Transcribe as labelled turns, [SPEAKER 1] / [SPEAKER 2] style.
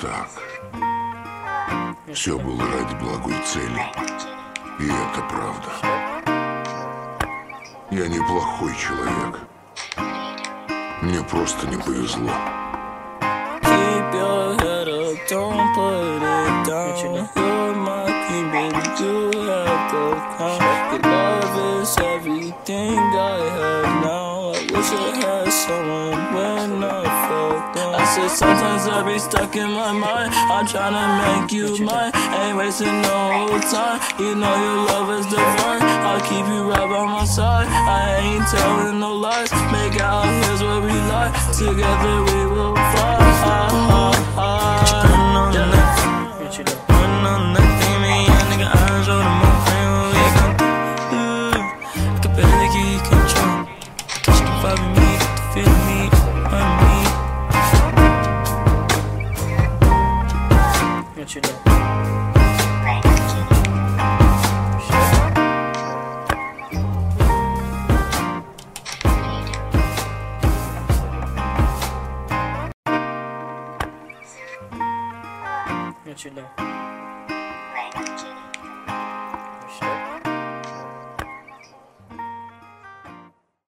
[SPEAKER 1] так. Все было ради благой цели. И это правда. Я неплохой человек. Мне просто не повезло.
[SPEAKER 2] Keep your head up, don't put it down. You're my queen, baby, you have the crown. Your love is everything I have now. I wish I had someone when I felt down. I said sometimes I be stuck in my mind. I'm tryna make you mine. Ain't wasting no time. You know your love is divine. I'll keep you right by my side. I ain't telling no lies. Make out here's where we lie. Together we will fly. What you know? What you know?